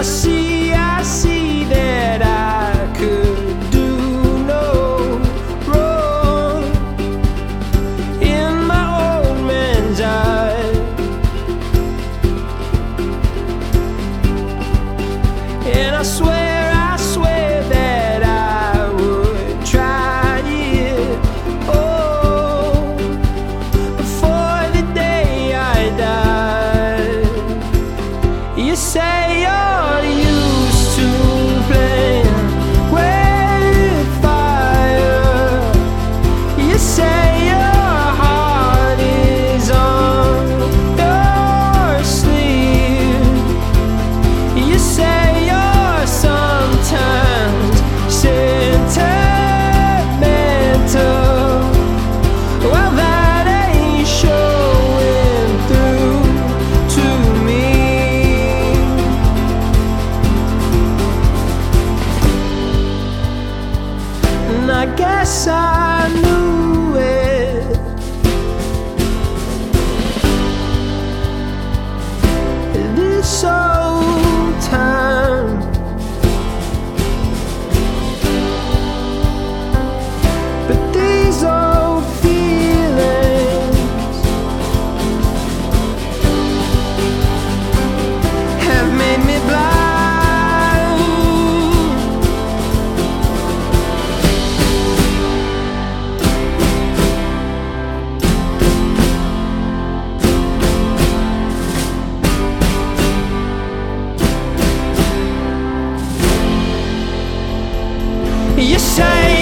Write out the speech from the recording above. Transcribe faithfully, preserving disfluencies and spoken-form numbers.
see, I see that I could do no wrong in my old man's eyes. And I swear, I swear that I would try it all before the day I die. You say you're used to playing with fire. You say your heart is on your sleeve. You say you're sometimes sentimental. Well, that ain't showing through to me. And I guess I knew it this whole time. But these old feelings have made me blind. You say